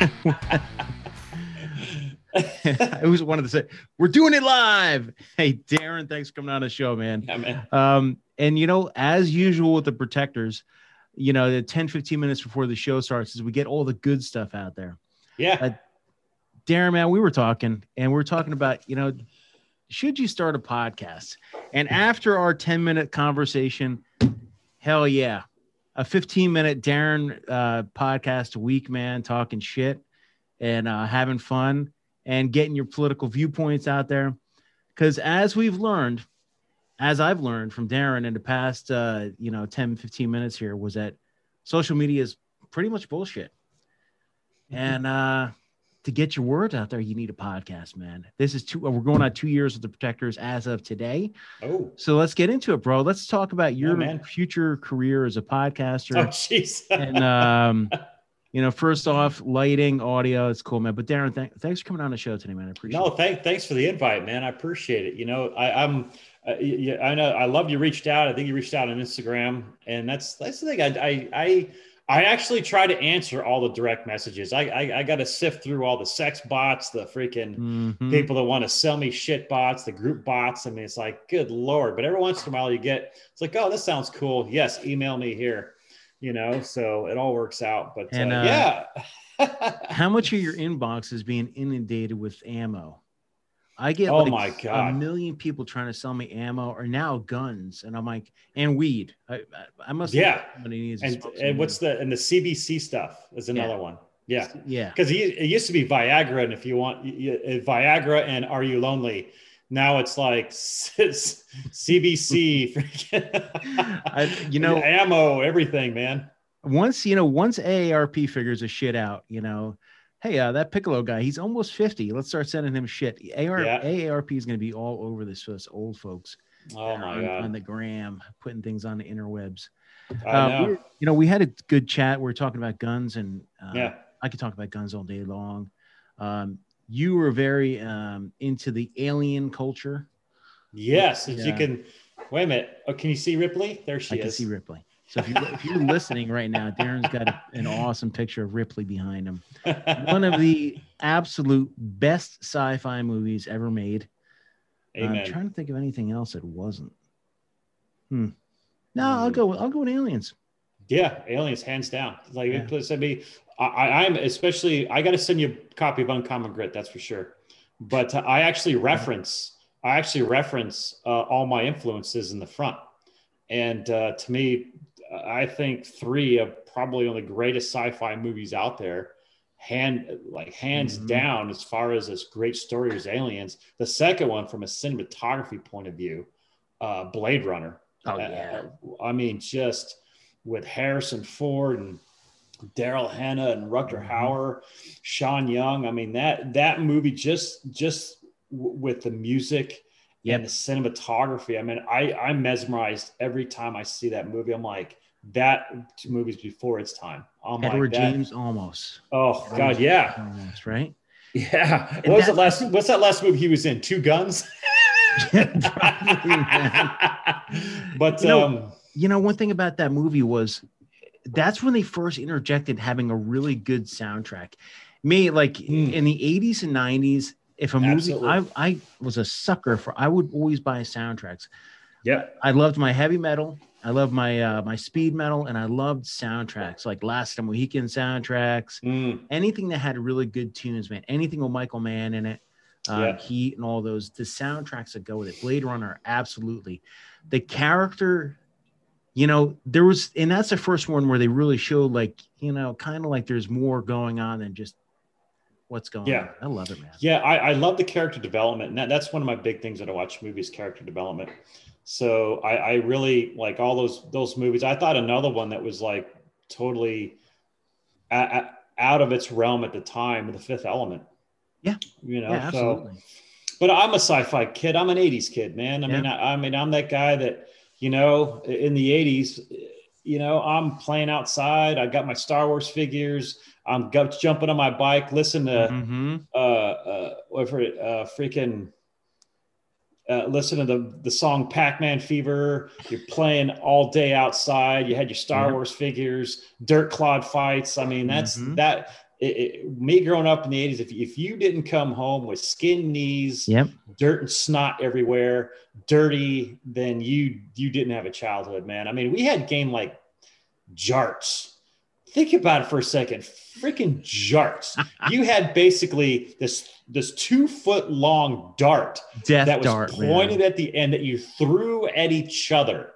I always wanted to say, we're doing it live. Hey, Darren, thanks for coming on the show, man. Yeah, man. And, as usual with the Protectors, the 10, 15 minutes before the show starts is we get all the good stuff out there. Yeah. Darren, man, we were talking about, should you start a podcast? And after our 10-minute conversation, hell yeah, a 15-minute Darren podcast a week, man, talking shit and having fun and getting your political viewpoints out there. Because as I've learned from Darren in the past, 10, 15 minutes here, was that social media is pretty much bullshit. And to get your words out there, you need a podcast, man. We're going on 2 years with the Protectors as of today. Oh, so let's get into it, bro. Let's talk about your future career as a podcaster. Oh, jeez. And, first off, lighting, audio, it's cool, man. But Darren, thanks for coming on the show today, man. I appreciate it. Thanks for the invite, man. I appreciate it. I know I love you reached out. I think you reached out on Instagram, and that's the thing. I actually try to answer all the direct messages. I got to sift through all the sex bots, the freaking people that want to sell me shit bots, the group bots. I mean, it's like, good Lord. But every once in a while it's like, oh, this sounds cool. Yes. Email me here, so it all works out. But yeah. How much of your inbox is being inundated with ammo? I get my God, a million people trying to sell me ammo or now guns. And I'm like, and weed. I must. Yeah. And what's the CBC stuff is another one. Yeah. Yeah. Because it used to be Viagra. And if you want Viagra and Are You Lonely? Now it's like CBC, ammo, everything, man. Once AARP figures a shit out, hey, that Piccolo guy, he's almost 50. Let's start sending him shit. AARP is going to be all over this for us old folks. Oh my God. On the gram, putting things on the interwebs. I know. We had a good chat. We were talking about guns, and I could talk about guns all day long. You were very into the alien culture. Yes. You can, wait a minute. Oh, can you see Ripley? There she is. I can see Ripley. So if you're listening right now, Darren's got an awesome picture of Ripley behind him. One of the absolute best sci-fi movies ever made. Amen. I'm trying to think of anything else that wasn't. No, I'll go with Aliens. Yeah, Aliens, hands down. I'm especially. I got to send you a copy of Uncommon Grit. That's for sure. But I actually reference all my influences in the front, and to me, I think 3 of probably one of the greatest sci-fi movies out there, hands down, as far as this great story as Aliens. The second one, from a cinematography point of view, Blade Runner. Oh yeah. I mean, just with Harrison Ford and Daryl Hannah and Rutger Hauer, Sean Young. I mean, that movie just with the music. Yep. And the cinematography. I mean, I'm mesmerized every time I see that movie. I'm like, that movie's before its time. Edward James Olmos. Oh God, yeah. Almost, right? Yeah. What's that last movie he was in? Two Guns? Probably, but one thing about that movie was that's when they first interjected having a really good soundtrack. In the 80s and 90s, if a movie, I was a sucker for, I would always buy soundtracks. Yeah. I loved my heavy metal. I loved my speed metal, and I loved soundtracks like Last of the Mohican soundtracks. Anything that had really good tunes, man. Anything with Michael Mann in it, Heat and all those. The soundtracks that go with it. Blade Runner, absolutely. The character, there was, and that's the first one where they really showed kind of like there's more going on than just what's going on. I love it, man. Yeah, I love the character development. And that's one of my big things that I watch movies, character development. So I really like all those movies. I thought another one that was like totally out of its realm at the time, The Fifth Element. Yeah. Absolutely. But I'm a sci-fi kid. I'm an 80s kid, man. I mean, I'm that guy that, in the 80s, I'm playing outside. I got my Star Wars figures. I'm jumping on my bike, listen to listen to the song Pac-Man Fever. You're playing all day outside. You had your Star Wars figures, dirt clod fights. I mean, that me growing up in the 80s, if you didn't come home with skin knees, Yep. dirt and snot everywhere, dirty, then you didn't have a childhood, man. I mean, we had game like jarts. Think about it for a second. Freaking jarts. You had basically this 2 foot long dart Death that was dart, pointed at the end that you threw at each other.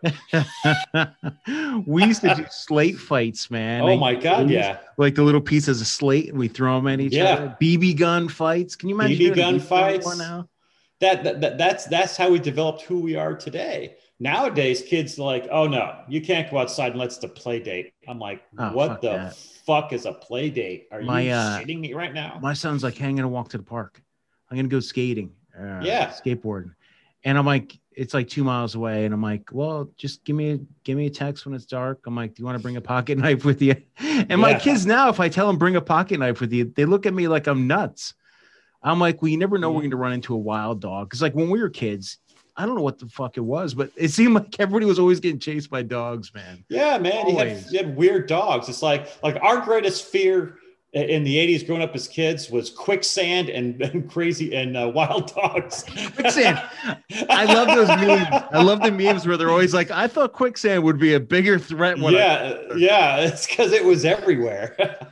We used to do slate fights, man. Oh my God, yeah. Like the little pieces of slate, and we throw them at each other. BB gun fights. Can you imagine BB gun fights? Now? That's how we developed who we are today. Nowadays, kids are like, oh no, you can't go outside unless it's a play date. I'm like, what the fuck is a play date? Are you shitting me right now? My son's like, hey, I'm gonna walk to the park. I'm gonna go skating. Skateboarding. And I'm like, it's like 2 miles away. And I'm like, well, just give me a text when it's dark. I'm like, do you want to bring a pocket knife with you? And my kids now, if I tell them bring a pocket knife with you, they look at me like I'm nuts. I'm like, well, you never know we're going to run into a wild dog. Because like when we were kids, I don't know what the fuck it was, but it seemed like everybody was always getting chased by dogs, man. Yeah, man. You had weird dogs. It's like our greatest fear in the 80s growing up as kids was quicksand and crazy and wild dogs. Quicksand. I love those memes. I love the memes where they're always like, I thought quicksand would be a bigger threat. It's because it was everywhere.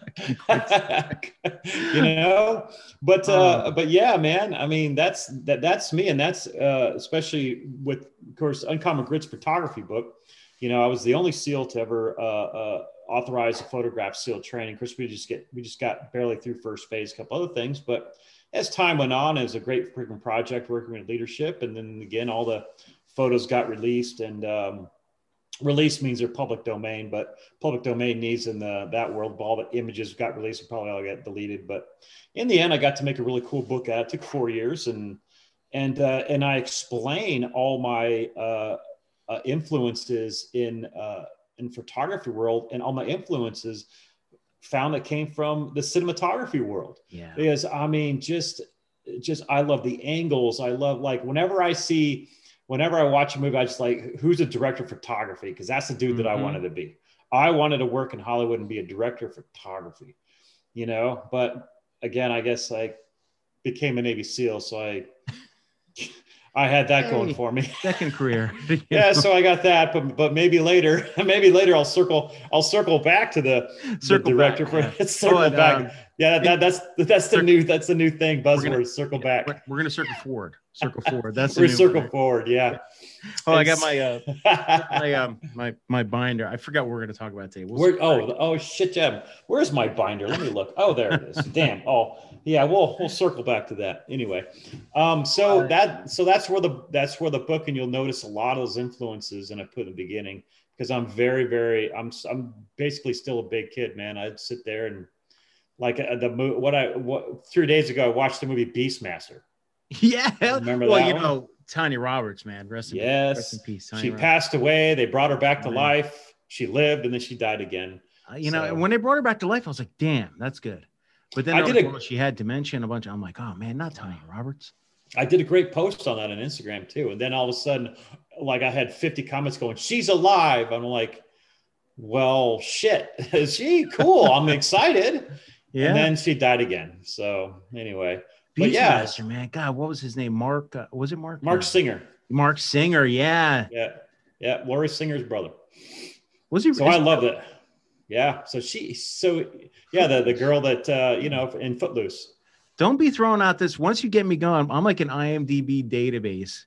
But yeah, man, I mean, that's me. And that's especially with, of course, Uncommon Grit's photography book. You know, I was the only SEAL to ever authorize a photograph SEAL training. Of course, we just got barely through first phase, a couple other things, but as time went on, it was a great freaking project working with leadership. And then again, all the photos got released, and release means they're public domain, but public domain needs in that world, all the images got released and probably all get deleted. But in the end, I got to make a really cool book out. It took 4 years, and I explain all my influences in photography world, and all my influences found that came from the cinematography world. Yeah. Because I mean, just I love the angles. I love, like, whenever I watch a movie, I just like, who's a director of photography? Because that's the dude that I wanted to be. I wanted to work in Hollywood and be a director of photography, you know. But again, I guess I became a Navy SEAL, so I had that going for me. Second career. Yeah, so I got that, but maybe later I'll circle back to the director back. That's the new thing. Buzzword. Circle back. We're gonna circle forward. Circle forward. That's forward. Yeah. Oh, I got my binder. I forgot what we're gonna talk about today. Shit, Jeb. Where's my binder? Let me look. Oh, there it is. Damn. Oh, yeah. We'll circle back to that anyway. So that's where the book, and you'll notice a lot of those influences, and I put in the beginning, because I'm very, I'm basically still a big kid, man. I'd sit there and like 3 days ago, I watched the movie Beastmaster. Yeah. Remember that one? Tanya Roberts, man. Rest in peace. She passed away. They brought her back to life. She lived, and then she died again. When they brought her back to life, I was like, damn, that's good. But then she had dementia and a bunch. I'm like, oh man, not Tanya Roberts. I did a great post on that on Instagram too. And then all of a sudden, like, I had 50 comments going, she's alive. I'm like, well, shit. Is she? Cool. I'm excited. Yeah. And then she died again. So anyway. Beastmaster, man. God, what was his name? Mark? Was it Mark? Mark Singer. Mark Singer, yeah. Yeah. Laurie Singer's brother. Was he? So I loved it. Yeah. The girl that, in Footloose. Don't be throwing out this. Once you get me going, I'm like an IMDb database.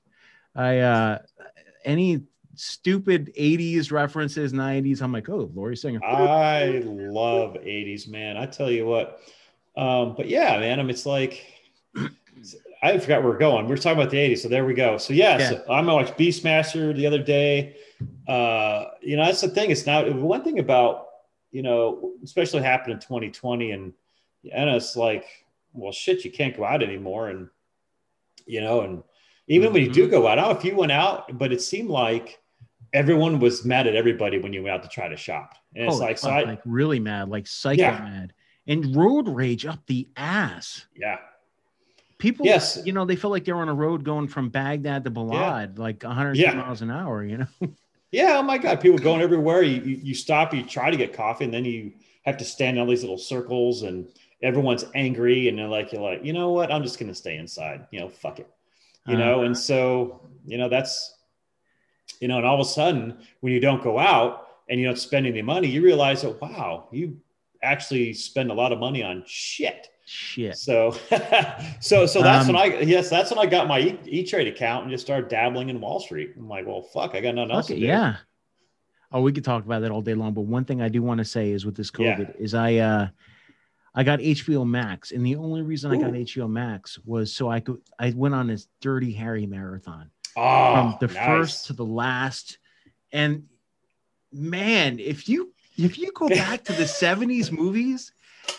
Any stupid 80s references, 90s, I'm like, oh, Laurie Singer. I love 80s, man. I tell you what. But yeah, man, I mean, it's like, I forgot where we're going. We were talking about the 80s. So there we go. So so I'm going to watch Beastmaster the other day. That's the thing. It's now one thing about, especially happened in 2020, and it's like, well, shit, you can't go out anymore. And, and even when you do go out, I don't know if you went out, but it seemed like everyone was mad at everybody when you went out to try to shop. And it's like, really mad, like psycho mad, and road rage up the ass. Yeah. People, they felt like they were on a road going from Baghdad to Balad, like 100 miles an hour, Yeah. Oh my God. People going everywhere. You stop, you try to get coffee, and then you have to stand in all these little circles, and everyone's angry and you're like, you know what? I'm just going to stay inside, fuck it, And so, that's, and all of a sudden when you don't go out and you don't spend any money, you realize that, wow, you actually spend a lot of money on shit. So, so that's that's when I got my E-Trade account and just started dabbling in Wall Street. I'm like, well, fuck, I got nothing else to do. Yeah. Oh, we could talk about that all day long. But one thing I do want to say is with this COVID is I got HBO Max, and the only reason I got HBO Max was so I went on this Dirty Harry marathon from the first to the last. And man, if you go back to the 70s movies,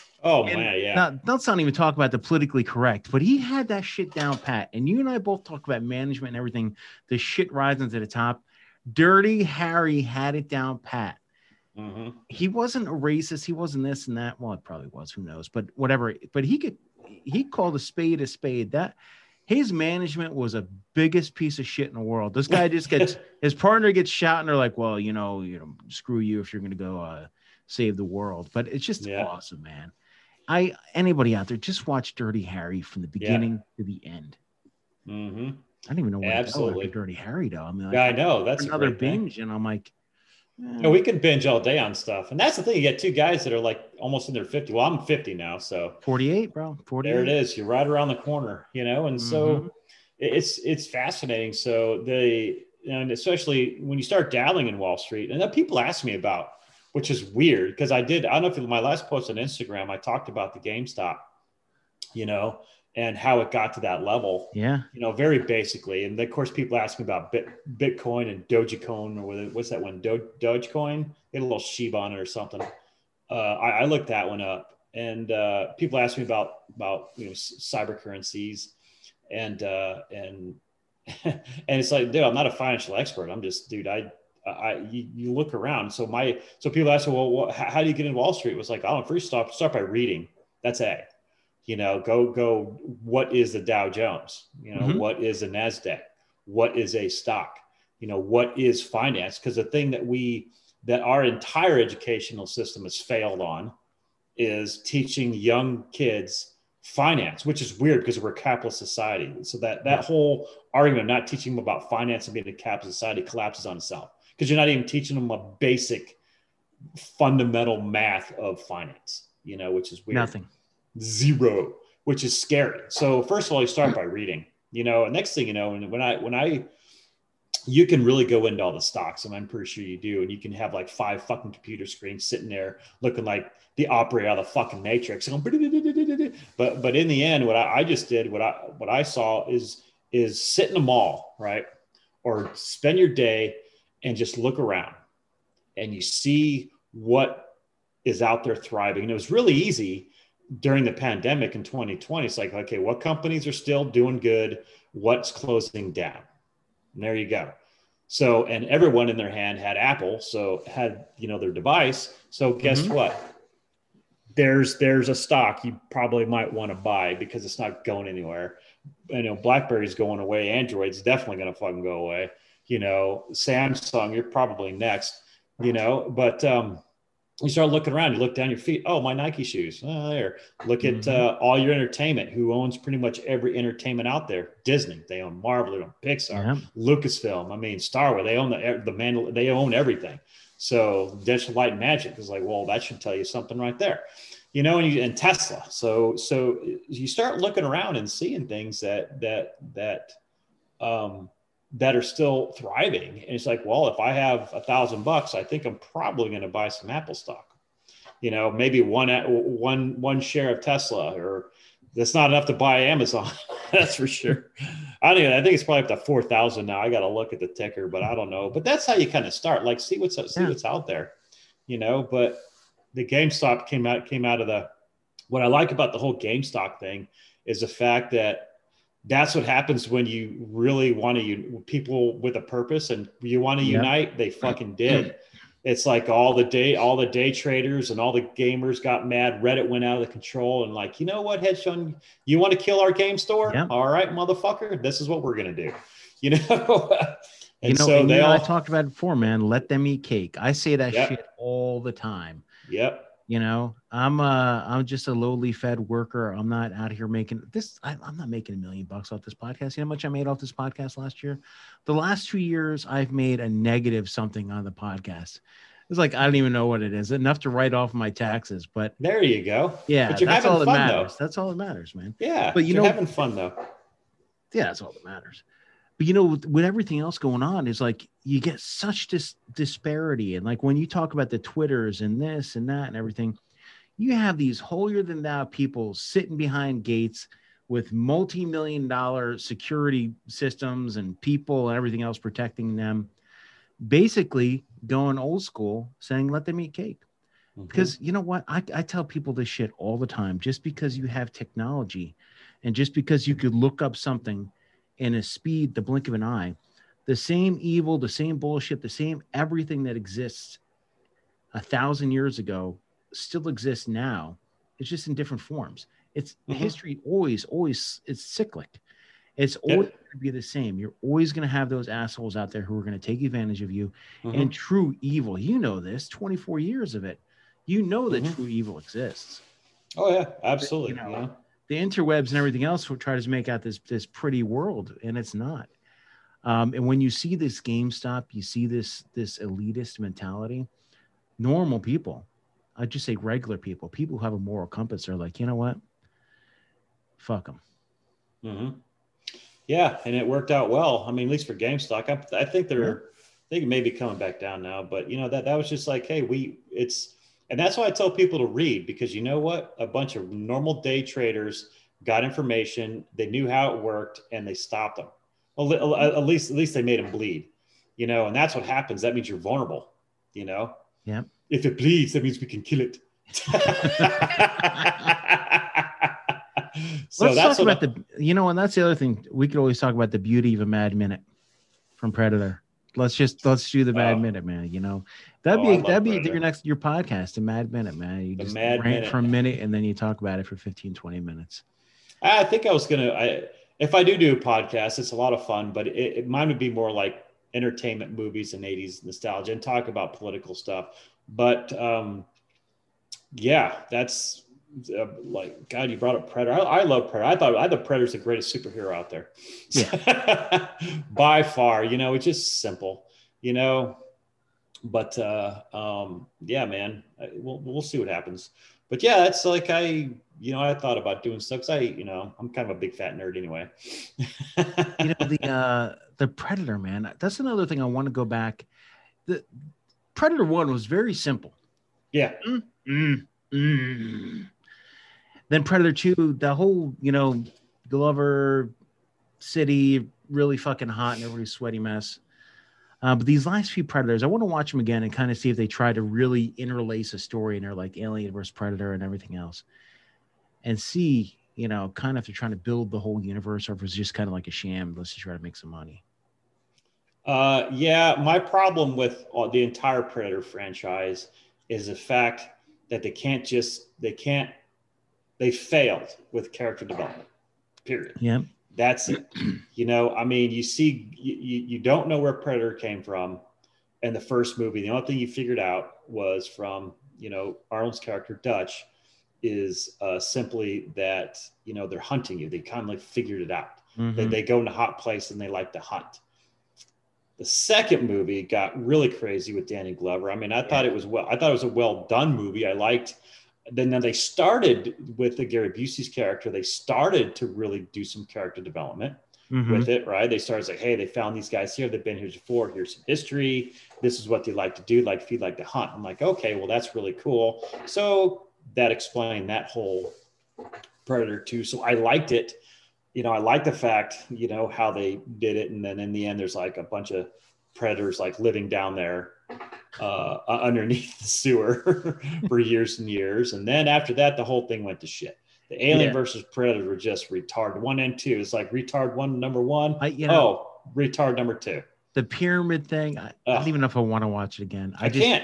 let's not even talk about the politically correct, but he had that shit down pat. And you and I both talk about management and everything. The shit rising to the top. Dirty Harry had it down pat. Mm-hmm. He wasn't a racist. He wasn't this and that. Well, it probably was. Who knows? But whatever. But he called a spade a spade. That his management was a biggest piece of shit in the world. This guy just gets his partner gets shot, and they're like, well, screw you if you're going to go save the world. But it's just awesome, man. Anybody out there, just watch Dirty Harry from the beginning to the end. Mm-hmm. I don't even know what absolutely Dirty Harry though. I mean, I know that's another binge, and I'm like, no, we can binge all day on stuff, and that's the thing. You get two guys that are like almost in their 50. Well, I'm 50 now, so 48, bro. 48. There it is. You're right around the corner, and so it's fascinating. So and especially when you start dabbling in Wall Street, and that people ask me about, which is weird because I don't know if my last post on Instagram, I talked about the GameStop, and how it got to that level, very basically. And of course, people ask me about Bitcoin and Dogecoin, or what's that one? Dogecoin. They had a little Shiba on it or something. I looked that one up, and people ask me about cyber currencies, and and it's like, dude, I'm not a financial expert. I'm just, dude, you look around. So people ask me, well, how do you get in Wall Street? It was like, first start by reading. That's A. Go. What is the Dow Jones? What is a NASDAQ? What is a stock? What is finance? Because the thing that our entire educational system has failed on is teaching young kids finance, which is weird because we're a capitalist society. So that whole argument of not teaching them about finance and being a capitalist society collapses on itself because you're not even teaching them a basic fundamental math of finance, which is weird. Nothing. Zero, which is scary. So first of all, you start by reading, and next thing you can really go into all the stocks, and I'm pretty sure you do. And you can have like 5 fucking computer screens sitting there looking like the operator out of the fucking Matrix. But in the end, what I just did, what I saw is sit in a mall, right? Or spend your day and just look around and you see what is out there thriving. And it was really easy during the pandemic in 2020. It's like, okay, what companies are still doing good? What's closing down? And there you go. So, and everyone in their hand had Apple, so had, their device. So guess what? There's a stock you probably might want to buy because it's not going anywhere. BlackBerry's going away. Android's definitely going to fucking go away. Samsung, you're probably next, but, you start looking around, you look down your feet. Oh, my Nike shoes. Oh, there. Look at all your entertainment. Who owns pretty much every entertainment out there? Disney. They own Marvel. They own Pixar. Lucasfilm. I mean, Star Wars. They own they own everything. So Digital Light and Magic is like, well, that should tell you something right there. And Tesla. So you start looking around and seeing things that are still thriving. And it's like, well, if I have $1,000, I think I'm probably going to buy some Apple stock, maybe one share of Tesla, or that's not enough to buy Amazon. That's for sure. I think it's probably up to 4,000 now. I got to look at the ticker, but I don't know. But that's how you kind of start, like, see what's out there, but the GameStop came out of what I like about the whole GameStop thing is the fact that that's what happens when you really want to people with a purpose and you want to unite. They fucking did. It's like all the day traders and all the gamers got mad. Reddit went out of the control and like, you know what, Hedge Fund, you want to kill our game store? Yeah. All right, motherfucker, this is what we're gonna do. I talked about it before, man. Let them eat cake. I say that shit all the time. Yep. I'm just a lowly fed worker. I'm not out here making this. I'm not making $1 million off this podcast. You know how much I made off this podcast last year? The last 2 years, I've made a negative something on the podcast. It's like, I don't even know what it is. Enough to write off my taxes, but there you go. Yeah, but you're that's having all that fun, matters. though. That's all that matters, man. Yeah, but you're having fun though. Yeah, that's all that matters. But with everything else going on, is like you get such this disparity, and like when you talk about the Twitters and this and that and everything, you have these holier than thou people sitting behind gates with multi-million-dollar security systems and people and everything else protecting them, basically going old school, saying let them eat cake. Because you know what? I tell people this shit all the time. Just because you have technology and just because you could look up something in a speed, the blink of an eye, the same evil, the same bullshit, the same everything that exists 1,000 years ago still exists now. It's just in different forms. It's history always, it's cyclic. It's always going to be the same. You're always going to have those assholes out there who are going to take advantage of you. And true evil, this 24 years of it, that true evil exists. Oh yeah, absolutely. The interwebs and everything else will try to make out this pretty world, and it's not. And when you see this GameStop, you see this elitist mentality. Normal people, I just say regular people who have a moral compass, are like, you know what? Fuck them. Yeah, and it worked out well. I mean, at least for GameStop, I think they may be coming back down now. But that was just like, hey, and that's why I tell people to read, because you know what? A bunch of normal day traders got information, they knew how it worked, and they stopped them. Well, at least they made them bleed, and that's what happens. That means you're vulnerable, Yeah. If it bleeds, that means we can kill it. So let's talk about and that's the other thing. We could always talk about the beauty of a Mad Minute from Predator. Let's do the Mad Minute, man. That'd be your podcast, the Mad Minute, man. You just rant for a minute and then you talk about it for 15, 20 minutes. I think I was if I do a podcast, it's a lot of fun, but mine would be more like entertainment movies and 80s nostalgia and talk about political stuff. But that's like, God, you brought up Predator. I love Predator. I thought Predator's the greatest superhero out there. Yeah. By far, it's just simple, but yeah, man, we'll see what happens. But yeah, it's like I thought about doing stuff. 'Cause I'm kind of a big fat nerd anyway. The Predator, man, that's another thing I want to go back. The Predator 1 was very simple. Yeah. Then Predator 2, the whole, Glover City, really fucking hot and everybody's sweaty mess. But these last few Predators, I want to watch them again and kind of see if they try to really interlace a story and they're like Alien versus Predator and everything else. And see, kind of if they're trying to build the whole universe or if it's just kind of like a sham. Let's just try to make some money. Yeah, my problem with the entire Predator franchise is the fact that they failed with character development, period. Yeah. That's it. I mean, you don't know where Predator came from in the first movie. The only thing you figured out was from, Arnold's character, Dutch, is simply that, they're hunting you. They kind of like figured it out. They go into hot place and they like to hunt. The second movie got really crazy with Danny Glover. I mean, I thought it was a well done movie. I liked. Then they started with the Gary Busey's character. They started to really do some character development with it, right? They started like, hey, they found these guys here. They've been here before. Here's some history. This is what they like to do, like feed, like to hunt. I'm like, okay, well, that's really cool. So that explained that whole Predator 2. So I liked it. I like the fact, how they did it. And then in the end, there's like a bunch of predators like living down there underneath the sewer for years and years. And then after that, the whole thing went to shit. The Alien versus Predator were just retard 1 and 2. It's like retard 1, number 1. Retard number 2. The pyramid thing. I don't even know if I want to watch it again. I can't.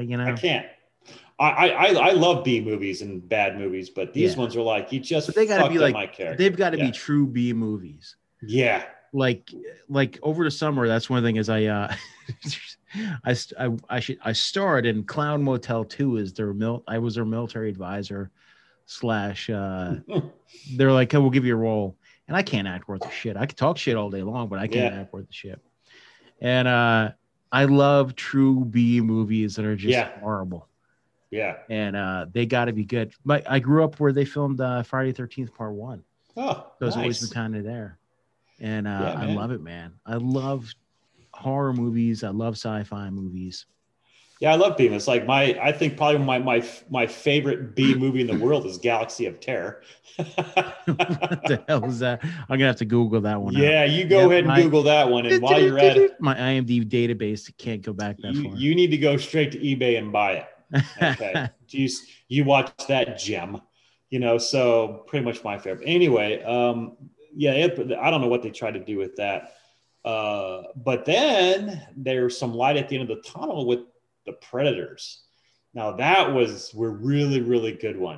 I love B movies and bad movies, but these ones are like, you just they got to be like my character. They've got to be true B movies. Yeah. like over the summer, that's one thing is I starred in Clown Motel 2 as I was their military advisor slash they're like, hey, we'll give you a role. And I can't act worth a shit. I can talk shit all day long, but I can't act worth a shit. And I love true B movies that are just horrible. Yeah. And they got to be good. But I grew up where they filmed Friday the 13th Part 1. Oh, so it's always been kind of there. And I love it, man. I love horror movies. I love sci-fi movies. Yeah, I love B. It's like I think probably my favorite B movie in the world is Galaxy of Terror. What the hell is that? I'm gonna have to Google that one. Yeah, you go ahead and Google that one. And while you're at it, my IMDb database can't go back that far. You need to go straight to eBay and buy it. Okay, you watch that gem. So pretty much my favorite. Anyway, I don't know what they tried to do with that. But then there's some light at the end of the tunnel with the Predators. Now that was a really, really good one,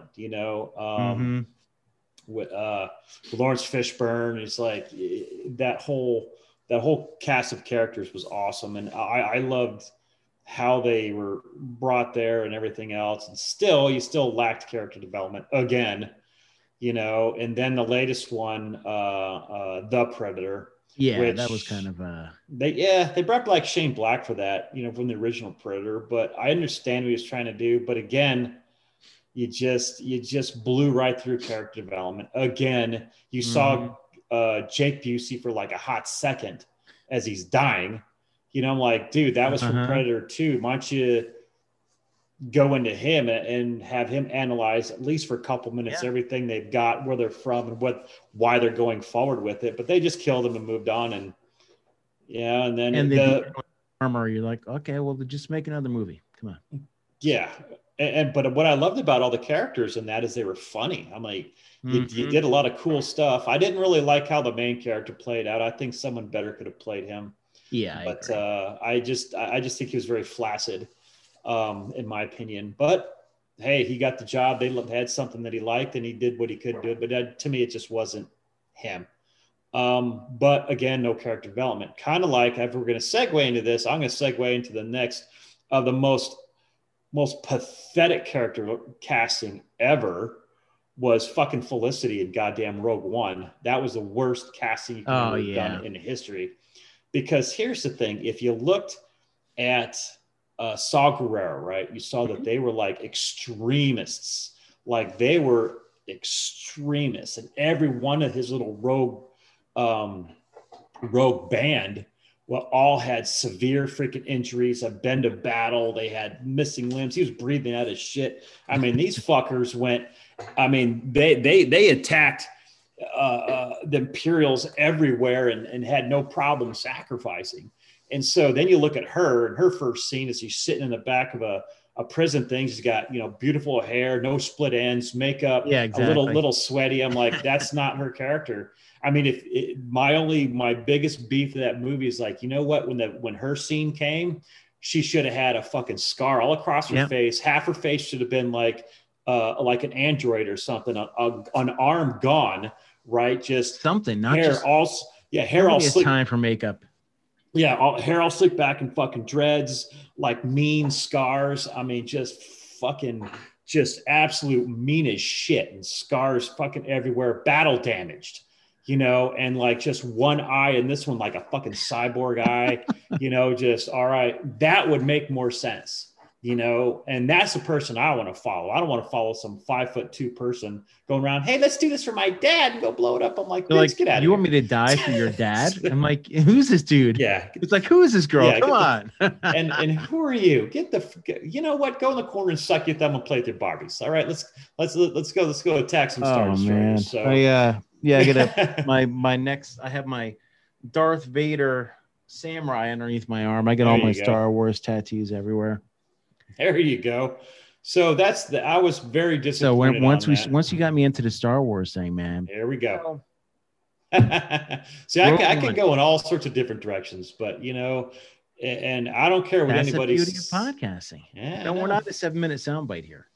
with Lawrence Fishburne. It's like that whole cast of characters was awesome. And I loved how they were brought there and everything else. And you still lacked character development again, and then the latest one, The Predator. Yeah, that was kind of they brought Shane Black for that, from the original Predator. But I understand what he was trying to do. But again, you just blew right through character development. Again, you saw Jake Busey for like a hot second as he's dying. I'm like, dude, that was from Predator 2. Why don't you go into him and have him analyze, at least for a couple minutes, everything they've got, where they're from, and why they're going forward with it. But they just killed him and moved on. And then the armor, you're like, okay, well, just make another movie. Come on. Yeah. But what I loved about all the characters in that is they were funny. I'm like, you did a lot of cool stuff. I didn't really like how the main character played out. I think someone better could have played him. Yeah. But I just think he was very flaccid. In my opinion, but hey, he got the job. They had something that he liked and he did what he could do. But to me, it just wasn't him. But again, no character development. Kind of like, if we're going to segue into this, I'm going to segue into the next of the most pathetic character casting ever was fucking Felicity in goddamn Rogue One. That was the worst casting you could have done in history. Because here's the thing. If you looked at Saw Gerrera, right? You saw that they were like extremists. Like they were extremists. And every one of his little rogue band all had severe freaking injuries, have been to battle. They had missing limbs. He was breathing out his shit. I mean, these fuckers they attacked the Imperials everywhere and had no problem sacrificing. And so then you look at her, and her first scene is she's sitting in the back of a prison thing. She's got, beautiful hair, no split ends, makeup, a little sweaty. I'm like, that's not her character. I mean, my biggest beef of that movie is like, you know what? When her scene came, she should have had a fucking scar all across her face. Half her face should have been like an android or something, an arm gone, right? Just something, not hair just hair all slick. Time for makeup. Yeah, hair all slicked back and fucking dreads, like mean scars. I mean, just absolute mean as shit, and scars fucking everywhere, battle damaged, and like just one eye, and this one like a fucking cyborg eye, just all right. That would make more sense, and that's the person I want to follow. I don't want to follow some 5'2" person going around, hey, let's do this for my dad and go blow it up. I'm like, bitch, get out of here. You want me to die for your dad? I'm like, who's this dude? Yeah. It's like, who is this girl? Come on. and who are you? You know what? Go in the corner and suck your thumb and play with your Barbies. All right, let's go attack some Star Destroyers. So I gotta I have my Darth Vader samurai underneath my arm. I got all my Star Wars tattoos everywhere. There you go. So I was very disappointed. So once you got me into the Star Wars thing, man. There we go. See, I can go in all sorts of different directions, but and I don't care what anybody's. That's the beauty of podcasting. Yeah, no, we're not a 7-minute soundbite here.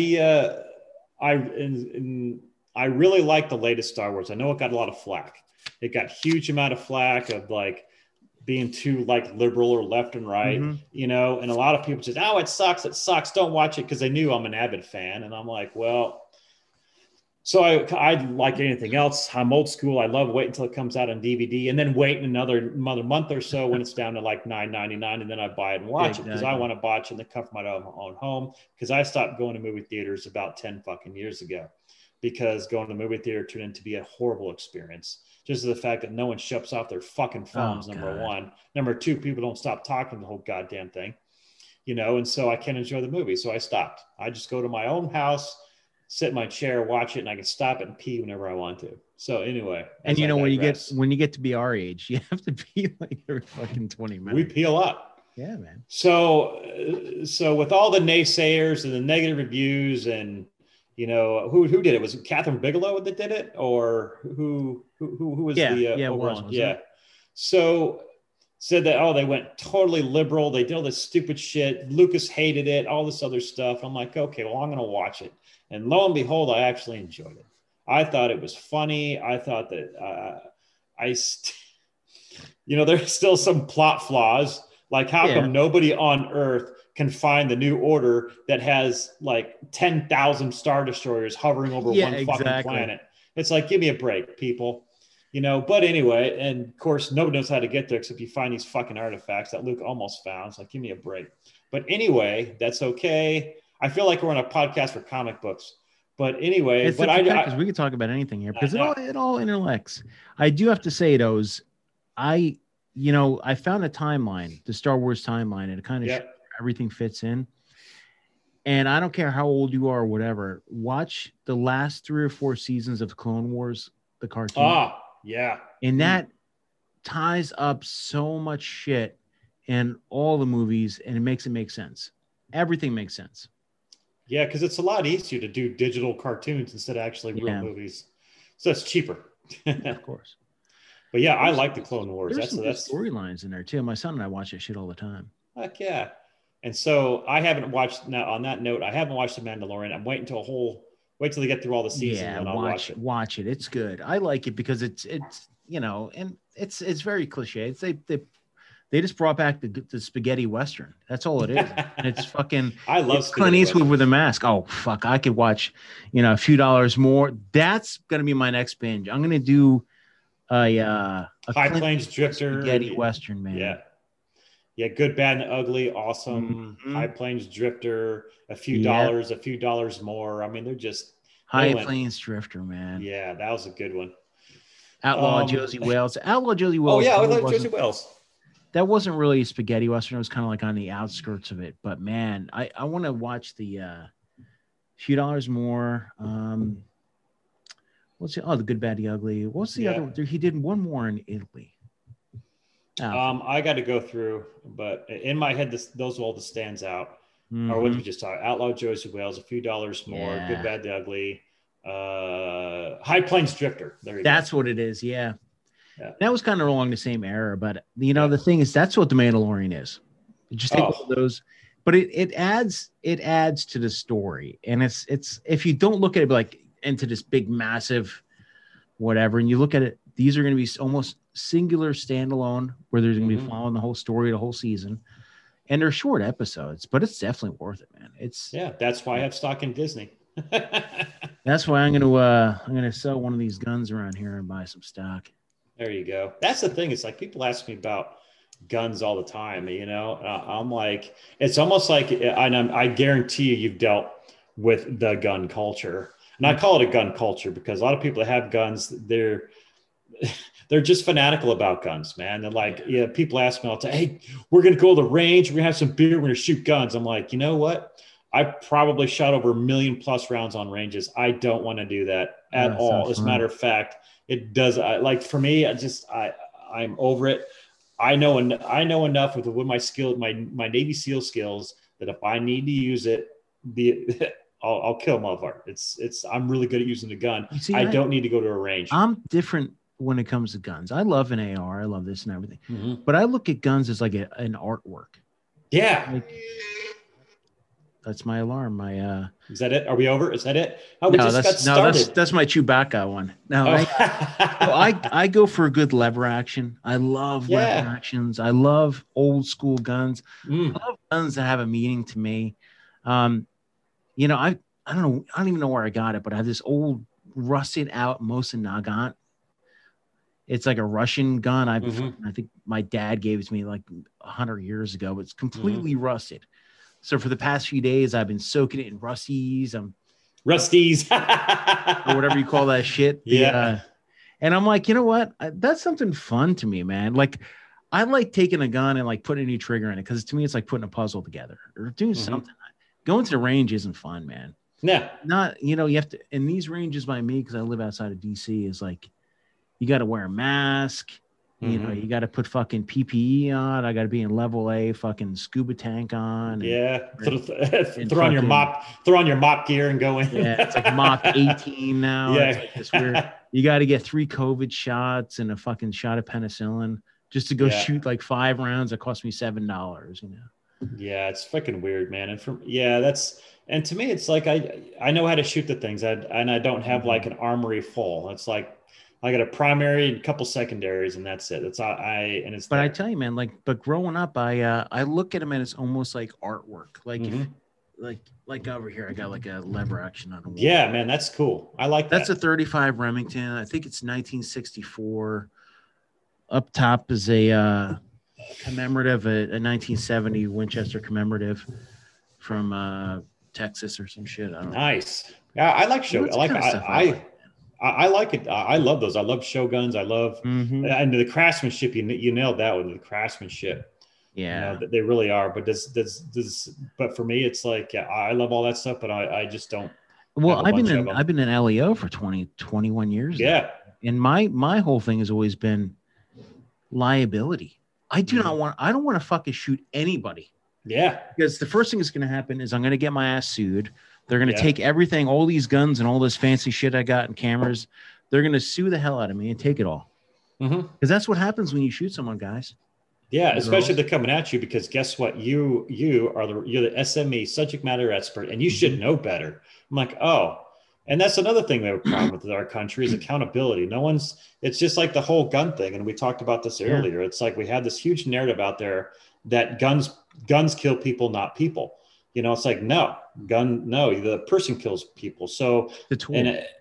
I really like the latest Star Wars. I know it got a lot of flack, It got huge amount of flack of like being too like liberal or left and right, you know, and a lot of people just, oh, it sucks. Don't watch it, because they knew I'm an avid fan. And I'm like, well, so I like anything else. I'm old school. I love waiting until it comes out on DVD and then wait another month or so when it's down to like $9.99, and then I buy it and watch it because I want to watch it in the comfort of my own home, because I stopped going to movie theaters about 10 fucking years ago, because going to the movie theater turned into be a horrible experience. Just the fact that no one shuts off their fucking phones, number one. Number two, people don't stop talking the whole goddamn thing, you know, and so I can't enjoy the movie. So I stopped. I just go to my own house, sit in my chair, watch it, and I can stop it and pee whenever I want to. So anyway, and you know, when you get to be our age, you have to pee like every fucking 20 minutes. We pee a lot. Yeah, man. So with all the naysayers and the negative reviews, and you know, who did it? Was it Catherine Bigelow that did it, or who was the So said that, oh, they went totally liberal. They did all this stupid shit. Lucas hated it, all this other stuff. I'm like, okay, well, I'm going to watch it. And lo and behold, I actually enjoyed it. I thought it was funny. I thought that there's still some plot flaws. Like, how come nobody on Earth can find the New Order that has like 10,000 Star Destroyers hovering over one fucking planet? It's like, give me a break, people. You know, but anyway, and of course, nobody knows how to get there except you find these fucking artifacts that Luke almost found. It's like, give me a break. But anyway, that's okay. I feel like we're on a podcast for comic books. But anyway, because we can talk about anything here, because it all interlects. I do have to say, though, I found a timeline, the Star Wars timeline, and it kind of everything fits in. And I don't care how old you are or whatever, watch the last 3 or 4 seasons of Clone Wars, the cartoon. And that ties up so much shit in all the movies, and it makes it make sense. Everything makes sense. Yeah, because it's a lot easier to do digital cartoons instead of actually real movies. So it's cheaper. Of course. But yeah, I like the Clone Wars. There's some storylines in there too. My son and I watch that shit all the time. Heck yeah. And so I haven't watched, now on that note, I haven't watched The Mandalorian. I'm waiting wait till they get through all the seasons and I'll watch it. Watch it. It's good. I like it because it's and it's very cliche. They just brought back the spaghetti Western. That's all it is. And it's fucking, I love Clint Eastwood with a mask. Oh, fuck. I could watch, A Few Dollars More. That's going to be my next binge. I'm going to do a High Plains Drifter. Spaghetti Western, man. Yeah. Yeah. Good, Bad, and Ugly. Awesome. Mm-hmm. High Plains Drifter. A Few Dollars More. I mean, they're just. High Plains Drifter, man. Yeah. That was a good one. Outlaw Josie Wales. Outlaw Josie Wales. Oh, yeah. I love Josie Wales. That wasn't really a spaghetti Western. It was kind of like on the outskirts of it. But man, I want to watch the Few Dollars More. The Good, Bad, the Ugly. What's the other? He did one more in Italy. I got to go through, but in my head, those are all the stands out. Mm-hmm. Or what did we just talk? Outlaw Josie Wales, A Few Dollars More, Good, Bad, the Ugly, High Plains Drifter. That's what it is. Yeah. That was kind of along the same era, but the thing is, that's what The Mandalorian is. You just take all those, but it adds to the story, and it's if you don't look at it like into this big massive whatever, and you look at it, these are going to be almost singular standalone where there's going to be following the whole story, the whole season, and they're short episodes, but it's definitely worth it, man. That's why I have stock in Disney. That's why I'm going to sell one of these guns around here and buy some stock. There you go. That's the thing. It's like people ask me about guns all the time. I'm like, it's almost like, I guarantee you've dealt with the gun culture. And I call it a gun culture because a lot of people that have guns, they're just fanatical about guns, man. They're like, people ask me all the time, hey, we're going to go to the range. We're going to have some beer. We're going to shoot guns. I'm like, you know what? I probably shot over 1 million+ rounds on ranges. I don't want to do that at all. As a matter of fact, it does. For me, I'm over it. I know enough with my skill, my Navy SEAL skills, that if I need to use it, I'll kill a motherfucker. I'm really good at using the gun. I don't need to go to a range. I'm different when it comes to guns. I love an AR. I love this and everything, but I look at guns as like an artwork. Yeah. That's my alarm. My Is that it? Are we over? Is that it? Oh, we no, just got started. that's my Chewbacca one. No, Oh. I go for a good lever action. I love lever actions. I love old school guns. I love guns that have a meaning to me. You know, I don't know. I don't even know where I got it, but I have this old rusted out Mosin Nagant. It's like a Russian gun. I think my dad gave it to me like 100 years ago. It's completely rusted. So for the past few days, I've been soaking it in Rusties. Rusties. Or whatever you call that shit. And I'm like, you know what? That's something fun to me, man. Like, I like taking a gun and like putting a new trigger in it because to me, it's like putting a puzzle together or doing something. Going to the range isn't fun, man. Yeah. Not, you know, you have to, and these ranges by me, because I live outside of DC, is like, you got to wear a mask. You know, you got to put fucking PPE on. I got to be in level A, fucking scuba tank on. Throw on your mop gear and go in. Yeah, it's like mop 18 now. Yeah. It's like this weird. You got to get 3 COVID shots and a fucking shot of penicillin just to go shoot like 5 rounds. That cost me $7. You know. Yeah, it's fucking weird, man. And to me, it's like I know how to shoot the things, and I don't have like an armory full. It's like I got a primary and a couple secondaries, and that's it. But I tell you, man, but growing up, I look at them and it's almost like artwork. Like like over here, I got like a lever action on the wall. Yeah, man, that's cool. I like that. That's a 35 Remington. I think it's 1964. Up top is a commemorative, a 1970 Winchester commemorative from Texas or some shit. I don't know. Nice. Yeah, I like show. I like it. I love those. I love show guns. I love and the craftsmanship. You nailed that one. The craftsmanship. Yeah, you know, they really are. But but for me, it's like I love all that stuff, but I just don't. Well, I've been in LEO for 21 years. Yeah, now. And my whole thing has always been liability. I don't want to fucking shoot anybody. Yeah. Because the first thing that's going to happen is I'm going to get my ass sued. They're going to take everything, all these guns and all this fancy shit I got and cameras. They're going to sue the hell out of me and take it all. Because that's what happens when you shoot someone, guys. Yeah, especially if they're coming at you, because guess what? You're the SME, subject matter expert, and you should know better. I'm like, oh. And that's another thing we have a problem with our country is accountability. It's just like the whole gun thing. And we talked about this earlier. It's like we have this huge narrative out there that guns kill people, not people. You know, it's like, no, the person kills people. So, the tool.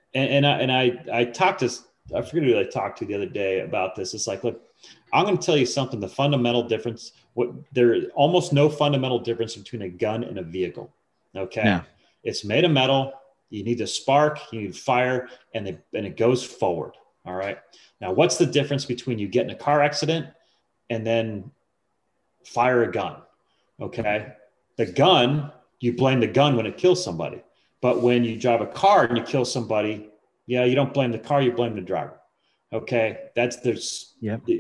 I talked to, I forget who I talked to the other day about this. It's like, look, I'm going to tell you something, the fundamental difference, there's almost no fundamental difference between a gun and a vehicle. Okay. Yeah. It's made of metal. You need a spark, you need fire, and it goes forward. All right. Now, what's the difference between you get in a car accident and then fire a gun? Okay. The gun, you blame the gun when it kills somebody. But when you drive a car and you kill somebody, you don't blame the car, you blame the driver. Okay. It's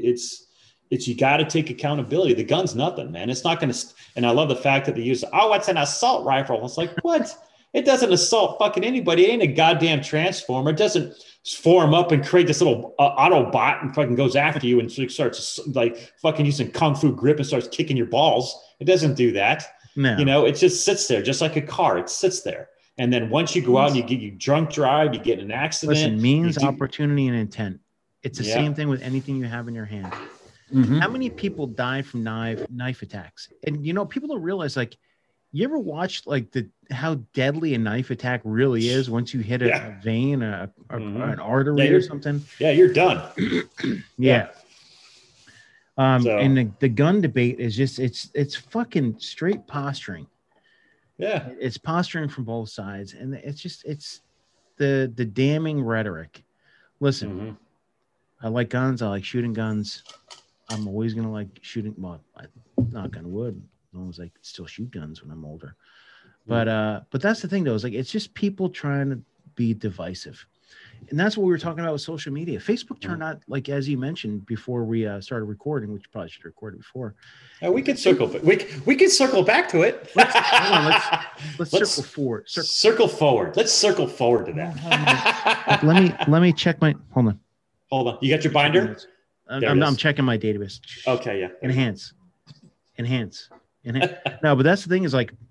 you got to take accountability. The gun's nothing, man. It's not going to, and I love the fact that they use, it's an assault rifle. It's like, what? It doesn't assault fucking anybody. It ain't a goddamn transformer. It doesn't form up and create this little Autobot and fucking goes after you and starts like fucking using Kung Fu grip and starts kicking your balls. It doesn't do that. No. You know, it just sits there just like a car. It sits there. And then once you go out and you drunk drive, you get in an accident. Listen, means, opportunity, and intent. It's the same thing with anything you have in your hand. How many people die from knife attacks? And, you know, people don't realize, like, you ever watch like how deadly a knife attack really is once you hit a vein, an artery or something? Yeah, you're done. And the gun debate is just it's fucking straight posturing. Yeah, it's posturing from both sides, and it's the damning rhetoric. Listen, I like guns. I like shooting guns. I'm always gonna like shooting. Well, knock on wood. As long as I still shoot guns when I'm older. But that's the thing though, is like, it's just people trying to be divisive. And that's what we were talking about with social media. Facebook turned out, like, as you mentioned before we started recording, which you probably should have recorded before. We could circle. We could circle back to it. Let's circle forward. Circle forward. Let's circle forward to that. let me check my, hold on. You got your binder? I'm checking my database. Okay. Yeah. Enhance. No, but that's the thing is, like,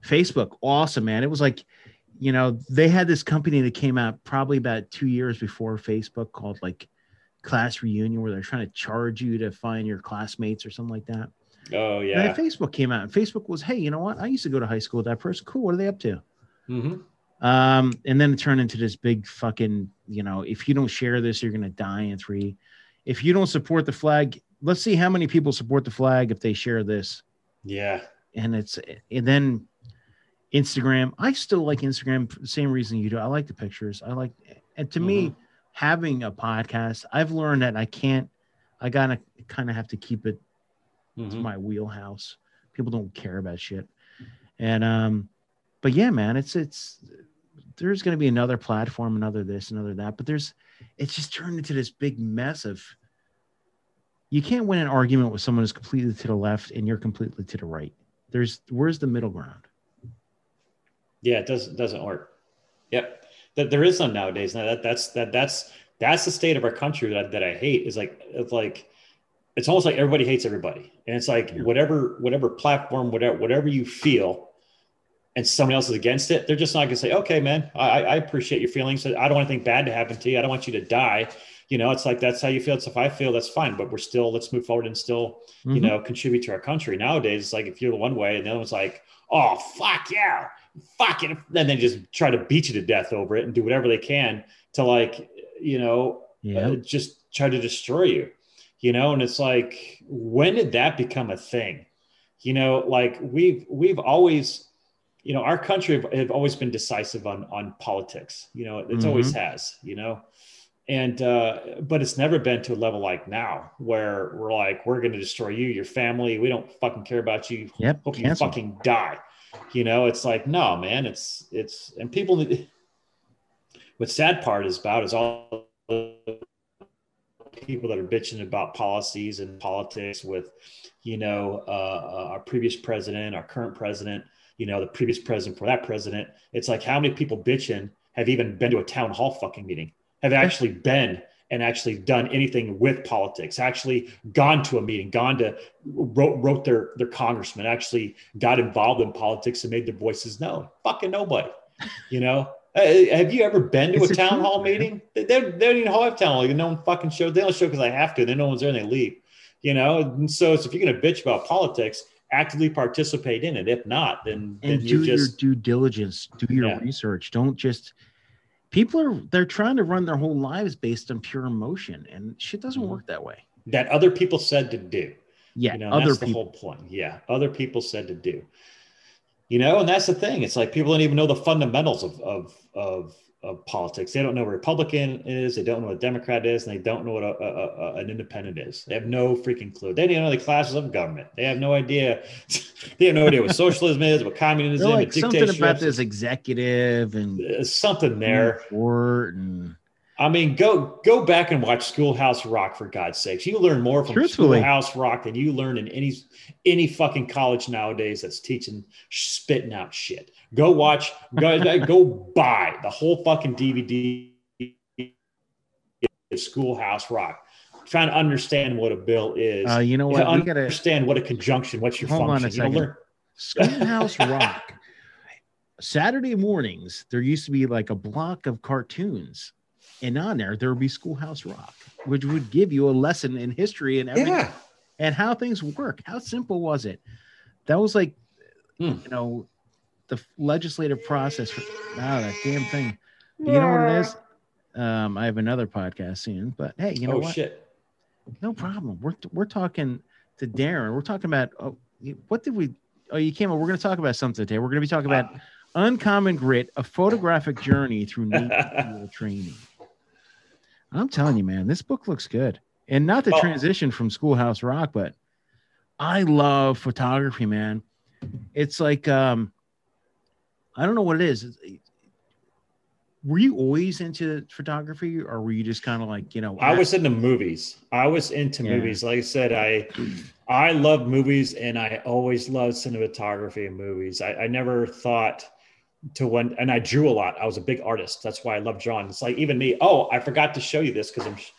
Facebook, awesome, man. It was like, they had this company that came out probably about 2 years before Facebook called like Class Reunion, where they're trying to charge you to find your classmates or something like that. Oh yeah. And then Facebook came out, and Facebook was, hey, you know what? I used to go to high school with that person. Cool. What are they up to? Mm-hmm. And then it turned into this big fucking, if you don't share this, you're going to die in 3. If you don't support the flag, let's see how many people support the flag if they share this. Yeah. And then Instagram. I still like Instagram for the same reason you do. I like the pictures. And to me, having a podcast, I've learned that I gotta kind of have to keep it to my wheelhouse. People don't care about shit. And, but yeah, man, there's going to be another platform, another this, another that, but it's just turned into this big mess of, you can't win an argument with someone who's completely to the left and you're completely to the right. Where's the middle ground? Yeah, it doesn't work. Yep. There is none nowadays. Now that's the state of our country that I hate. Is like, it's almost like everybody hates everybody. And it's like, whatever platform, whatever you feel, and somebody else is against it, they're just not going to say, okay, man, I appreciate your feelings. I don't want anything bad to happen to you. I don't want you to die. It's like, that's how you feel. It's if I feel, that's fine, but let's move forward and still, contribute to our country. Nowadays, it's like, if you're one way and the other one's like, oh, fuck yeah, fuck it. Then they just try to beat you to death over it and do whatever they can to just try to destroy you, and it's like, when did that become a thing? Like we've always, our country have always been decisive on politics. It's always has, and but it's never been to a level like now where we're like, we're going to destroy you, your family. We don't fucking care about you. Hope you fucking die. It's like, no, man, it's, and people, what's sad part is all the people that are bitching about policies and politics with, our previous president, our current president, the previous president for that president. It's like, how many people bitching have even been to a town hall fucking meeting, have actually been and actually done anything with politics, actually gone to a meeting, wrote their congressman, actually got involved in politics and made their voices known? Fucking nobody, Have you ever been to a town hall meeting? They don't even have town hall. No one fucking shows. They don't show because I have to. Then no one's there and they leave, And so if you're going to bitch about politics, actively participate in it. If not, then do your due diligence, do your research. Don't just, they're trying to run their whole lives based on pure emotion, and shit doesn't work that way. That other people said to do. Yeah. That's the whole point. Yeah. Other people said to do, and that's the thing. It's like, people don't even know the fundamentals of politics. They don't know what a Republican is. They don't know what a Democrat is. And they don't know what an independent is. They have no freaking clue. They don't even know the classes of government. They have no idea. They have no idea what socialism is, what communism is, like something about this executive and something there. And I mean, go back and watch Schoolhouse Rock, for God's sakes. You learn more from Schoolhouse Rock than you learn in any fucking college nowadays that's teaching spitting out shit. Go buy the whole fucking DVD of Schoolhouse Rock. Trying to understand what a bill is. You know what? We gotta understand what a conjunction, what's your function. On a second. Schoolhouse Rock. Saturday mornings, there used to be like a block of cartoons. And on there would be Schoolhouse Rock, which would give you a lesson in history and everything and how things work. How simple was it? That was like, the legislative process. That damn thing. But you know what it is? I have another podcast soon, but hey, you know what? Shit. No problem. We're talking to Darren. We're talking about, what did we, you came up. We're going to talk about something today. We're going to be talking about Uncommon Grit, a photographic journey through Navy training. I'm telling you, man, this book looks good. And not the transition from Schoolhouse Rock, but I love photography, man. It's like, I don't know what it is. Were you always into photography, or were you just kind of like, I was into movies. Movies. Like I said, I love movies, and I always loved cinematography in movies. I never thought and I drew a lot. I was a big artist. That's why I love drawing. It's like, even me. Oh, I forgot to show you this because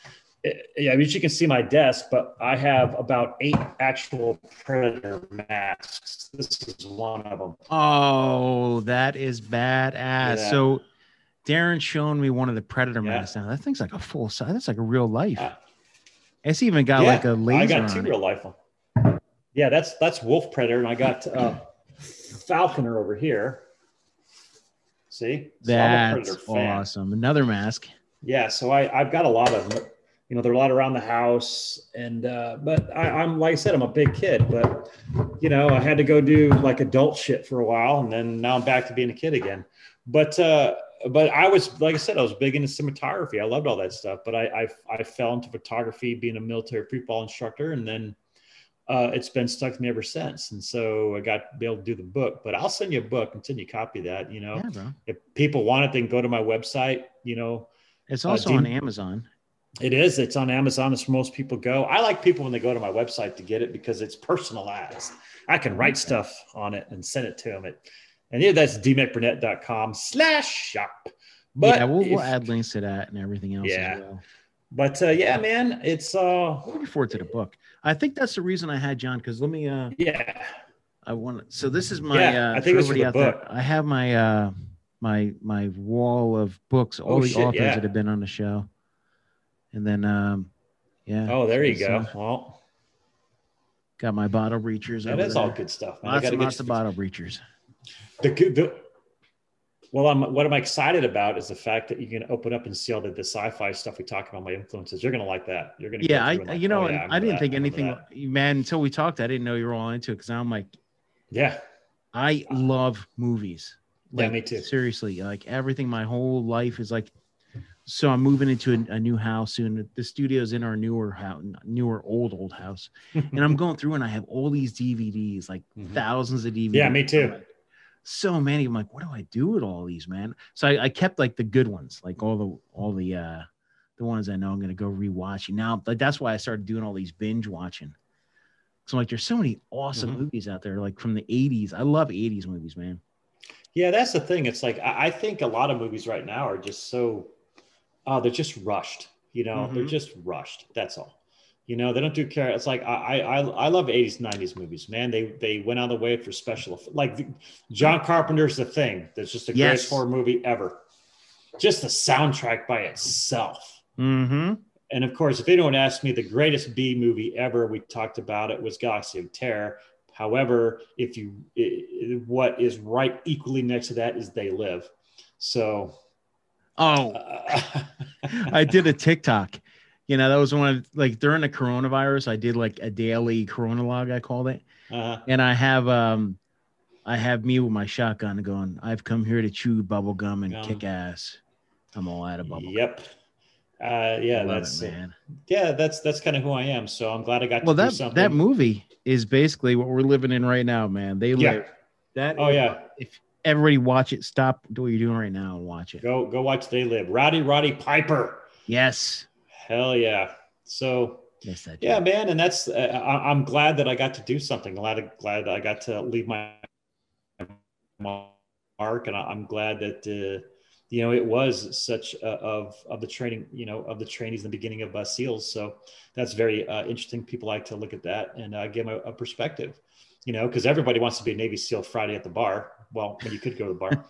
Yeah, I mean, you can see my desk, but I have about 8 actual Predator masks. This is one of them. Oh, that is badass. Yeah. So Darren's showing me one of the Predator masks now. That thing's like a full size. That's like a real life. It's even got like a laser. I got 2 real life. Yeah, that's Wolf Predator, and I got Falconer over here. See, that's awesome. Another mask. Yeah, so I've got a lot of them. You know, they're a lot around the house, and but I'm like I said, I'm a big kid, but you know, I had to go do like adult shit for a while, and then now I'm back to being a kid again. But I was, like I said, I was big into cinematography. I loved all that stuff, but I fell into photography, being a military pre-ball instructor, and then it's been stuck to me ever since. And so I got to be able to do the book. But I'll send you a book and send you a copy of that. You know, if people want it, they can go to my website. You know, it's also on Amazon. It is. It's on Amazon. It's where most people go. I like people when they go to my website to get it because it's personalized. I can write stuff on it and send it to them. And yeah, that's dmcburnett.com/shop. But yeah, we'll add links to that and everything else as well. But yeah, man, it's looking forward to the book. I think that's the reason I had John, because let me I want so this is my I think it's for the book. I have my my wall of books, all the authors that have been on the show. And then oh, there you go. Well, got my bottle breachers. That is all good stuff, man. Lots of bottle breachers. What I'm excited about is the fact that you can open up and see all the sci-fi stuff we talk about, my influences. You're going to like that. You're going to I didn't think anything, man, until we talked. I didn't know you were all into it, because I'm like, I love movies. Like, me too. Seriously, like everything. My whole life is like. So I'm moving into a new house soon. The studio's in our newer old house, and I'm going through and I have all these DVDs, like thousands of DVDs. Yeah, me too. Like, so many. I'm like, what do I do with all these, man? So I kept like the good ones, like all the ones I know I'm gonna go rewatching now. Like that's why I started doing all these binge watching. So like, there's so many awesome movies out there, like from the '80s. I love '80s movies, man. Yeah, that's the thing. It's like I think a lot of movies right now are just so. They're just rushed, you know, they're just rushed. That's all, you know, they don't do care. It's like, I love 80s, 90s movies, man. They went out of the way for special, like John Carpenter's The Thing. That's just the greatest horror movie ever. Just the soundtrack by itself. Mm-hmm. And of course, if anyone asked me the greatest B movie ever, we talked about it, was Galaxy of Terror. However, what is right equally next to that is They Live. So, I did a TikTok. You know, that was one of, like, during the coronavirus, I did like a daily chronologue, I called it. And I have me with my shotgun going, I've come here to chew bubble gum and kick ass. I'm all out of bubble gum. Yep. That's man. That's kind of who I am. So I'm glad I got to do something. That movie is basically what we're living in right now, man. They live. If everybody watch it, stop what you're doing right now and watch it. Go watch They Live. Roddy Piper. Yes. Hell yeah. So yes, man. And that's I'm glad that I got to do something. Glad that I got to leave my mark, and I'm glad that it was such of the training, of the trainees in the beginning of SEALs. So that's very interesting. People like to look at that and give them a perspective, because everybody wants to be a Navy SEAL Friday at the bar. Well, when you could go to the bar.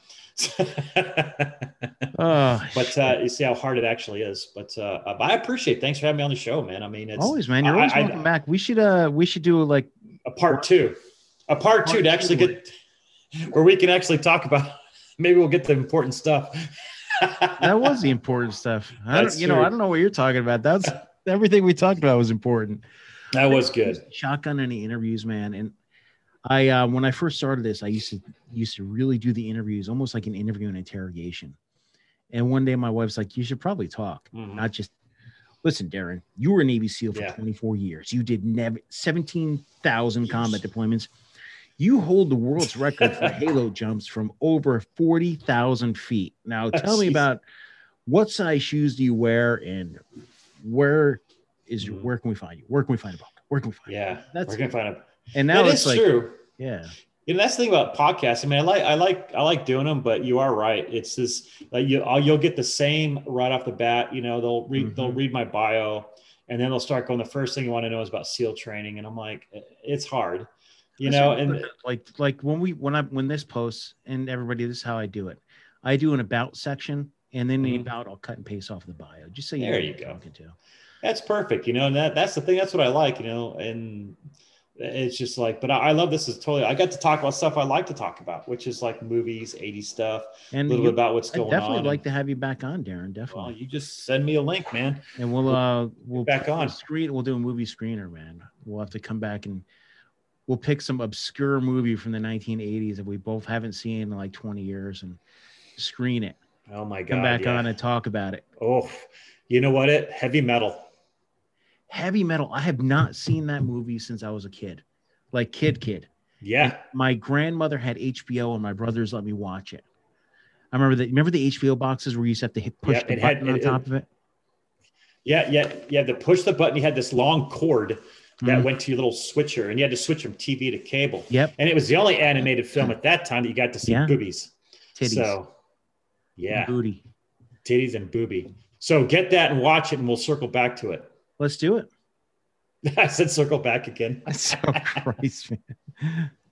But you see how hard it actually is. But I appreciate it. Thanks for having me on the show, man. I mean, it's always, man. You're always welcome back. We should do like a part two to actually get where we can actually talk about. Maybe we'll get the important stuff. That was the important stuff. I don't know what you're talking about. That's everything we talked about was important. That was good. Shotgun any interviews, man. And I when I first started this, I used to really do the interviews almost like an interview and interrogation. And one day my wife's like, you should probably talk, not just listen, Darren, you were a Navy SEAL for 24 years. You did 17,000 combat deployments. You hold the world's record for halo jumps from over 40,000 feet. Now tell me about what size shoes do you wear and where can we find you? Where can we find a book? Where can we find where can we find a And now it's like, true. Yeah. You know, that's the thing about podcasts. I mean, I like doing them, but you are right. It's this like you'll get the same right off the bat. You know, they'll read my bio, and then they'll start going. The first thing you want to know is about SEAL training, and I'm like, it's hard, you know. And like when this posts, and everybody, this is how I do it. I do an about section, and then the about I'll cut and paste off the bio, just so you know there what you I'm go. talking to. That's perfect, you know, and that's the thing. That's what I like, you know, and it's just like, but I love this. Is totally. I got to talk about stuff I like to talk about, which is like movies, 80s stuff, And a little bit about what's going on. I'd definitely like to have you back on, Darren. Definitely. Well, you just send me a link, man, and we'll back on. We'll do a movie screener, man. We'll have to come back and we'll pick some obscure movie from the 1980s that we both haven't seen in like 20 years and screen it. Oh my God! Come back on and talk about it. Oh, you know what? Heavy Metal. Heavy Metal. I have not seen that movie since I was a kid, like kid. Yeah. And my grandmother had HBO, and my brothers let me watch it. I remember that. Remember the HBO boxes where you used to have to push the button on top of it? Yeah. You had to push the button. You had this long cord that went to your little switcher, and you had to switch from TV to cable. Yep. And it was the only animated film at that time that you got to see boobies. Titties. So, yeah. Booty. Titties and booby. So get that and watch it, and we'll circle back to it. Let's do it. I said circle back again. So Christ, man.